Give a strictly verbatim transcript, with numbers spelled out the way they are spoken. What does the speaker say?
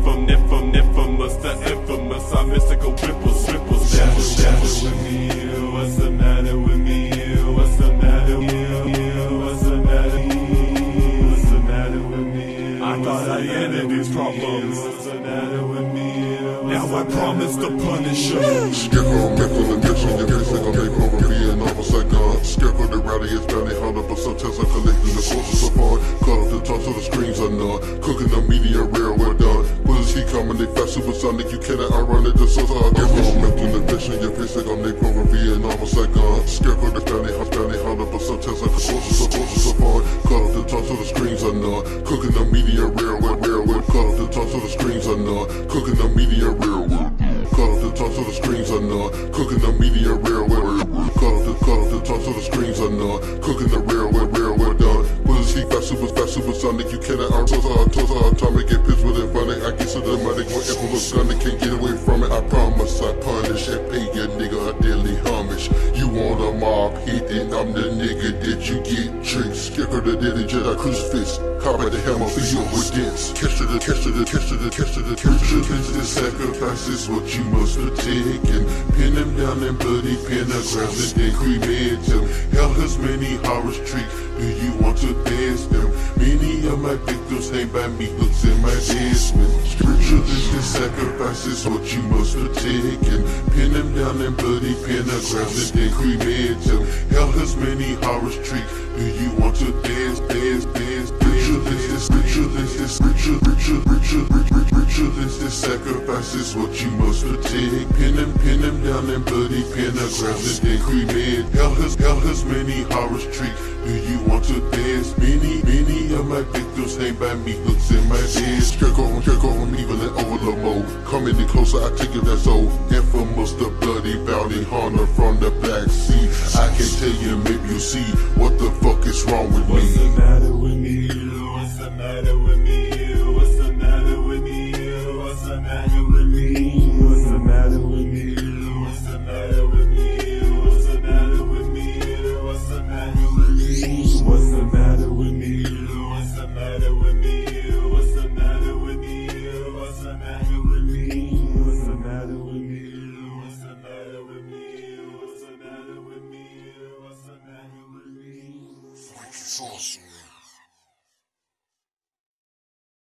infam, infam, infamous, the infamous, our mystical ripples, ripples. What's the matter with me, you? What's the matter with me, you? What's the matter with you? What's the matter with me? What's the matter with me? I thought I ended these problems. What's the matter with me? Now I promise to punish you. Scarecrow, mental addiction, your face like a make over being almost like God. Scarecrow, the rowdy is bounty hunter, but sometimes I'm collecting the sources so far. Caught up the tops of the screens or not. Cooking the media rare, well done. Bullets keep coming, they fast supersonic, you cannot outrun it, the source of our Scarecrow, mental addiction, your face like a make over being almost like God. Scarecrow, the bounty hunter, bounty hunter, but sometimes I'm sources so sources so far. Caught up the tops of the screens or not. Cooking the media rare, well, rare, well. Caught up the tops of the screens or not. Cooking the media rare, well. Caught up the tops of the screens or not. Cooking the media rare, well. Caught up the, caught up the tops of the screens or not. Cooking the rare, well, rare, well done. Bullets keep fast, super, fast, supersonic, you cannot out. Toss our, toss our atomic, get pissed with it, running. I get cinematic, whatever was gunning, can't get away from it. I promise, I punish and pay your nigga a daily homage. You want a mob hit, and I'm the nigga that you get tricked. Scarecrow the deadly Jedi crucifix. Caught by the hammer, fill you up with dents. Catch to the, catch to the, catch to the, catch to the, catch to the, the sacrifice is what you must partake in. Pin them down in bloody pentagrams and then cremate them. Hell has many horrors trick. Do you want to dance them? Many of my victims named by me looks in my basement. Scripture is the sacrifice is what you must partake in. Pin them down in bloody pentagrams and then cremate them. Hell has many horrors trick. Do you want to dance, dance, dance, dance? This is richer, this is richer, richer, richer, richer, richer, this is sacrifice is what you must partake. Pin them, pin them down in bloody pentagrams and then cremate. Hell has, hell has many horrors trick. Do you want to dance? Many, many of my victims named by me looks in my head. Scarecrow, Scarecrow, I'm evil and over the mode. Come any closer, I take it that's old. Infamous, the bloody bounty hunter from the Black Sea. I can tell you, maybe you see what the fuck is wrong with me.